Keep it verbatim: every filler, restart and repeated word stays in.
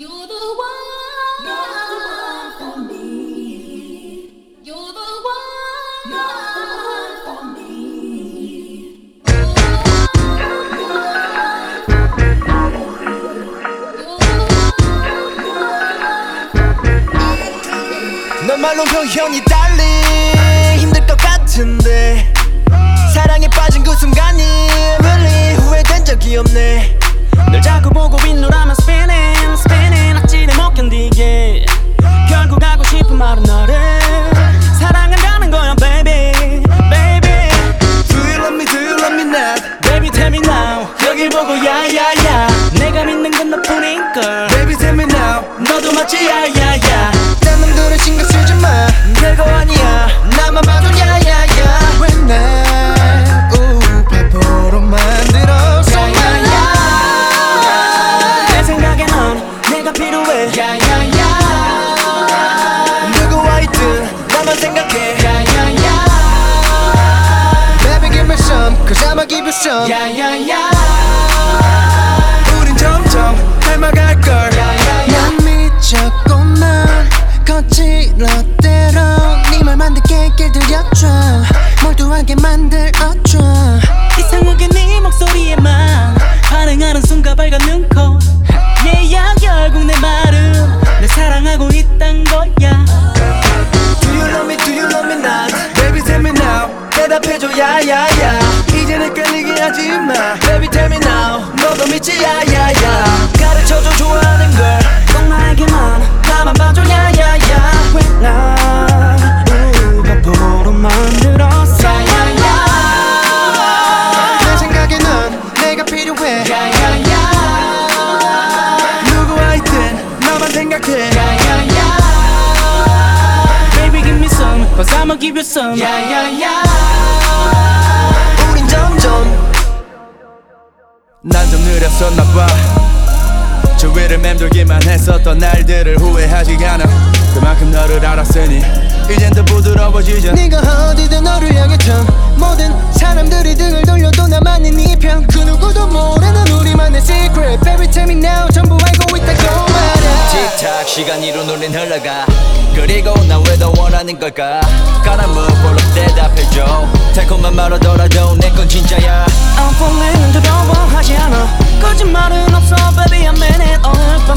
You're the one, you're the one for me. You're the one, you're the one for me. 넌 말로 표현이 달리 힘들 것 같은데 사랑에 빠진 그 순간이 really 후회된 적이 없네. 널 자꾸 보고 윗노라만 spinning spinning 악질에 못 견디게 결국 하고 싶은 말은 너를 사랑한다는 거야 baby baby. Do you love me, do you love me not? Baby tell me now 여길 보고 야야야 내가 믿는 건 너뿐인걸. Baby tell me now 너도 맞지 야야야. 딴 놈들은 신경 쓰지 마 별거 아니야 나만 봐도 야야야. 왜 날 우파포로 만들었어 야야야. 내 생각에 넌 내가 필요해 야야야. 누구와 있든 나만 생각해 야야야 Baby give me some cause I'ma give you some 야야야. 우린 점점 닮아갈걸. 난 미쳤구만 거칠어대로 네 말만 듣게 길들여줘 몰두하게 만들어줘. 이상하게 네 목소리에만 반응하는 순간 빨간 눈코 yeah 결국 내 말은 내 사랑하고 있단 거야. Do you love me, do you love me not? Baby tell me now 대답해줘 야야야. 이젠 헷갈리게 하지마 Baby tell me now 너도 믿지 야야야. 가르쳐줘 좋아하는 걸 꼭 나에게만 나만 봐줘 야야야. 왜날 우바보로 만들었어 야야야. 내 생각에 넌 내가 필요해 야야야 누구와 있든 나만 생각해 야야야. Baby give me some cause I'ma give you some 야야야. 우린 점점 난 좀 느렸었나봐. 주위를 맴돌기만 했었던 날들을 후회하지 않아. 그만큼 너를 알았으니 이젠 더 부드러워지자. 네가 어디든 너를 향해 참 모든 사람들이 등을 돌려도 나만이 네 편. 그 누구도 모르는 우리만의 secret Baby tell me now 전부 알고 있다고 말야. 틱탁 시간 이로 눈린 흘러가. 그리고 난 왜 더 원하는 걸까. 가라 무볼로 대답해줘. 달콤한 말하더라도 내 건 진짜야. I'm falling 두려워하지 않아. 거짓말은 없어 baby I'm in it. 오늘 밤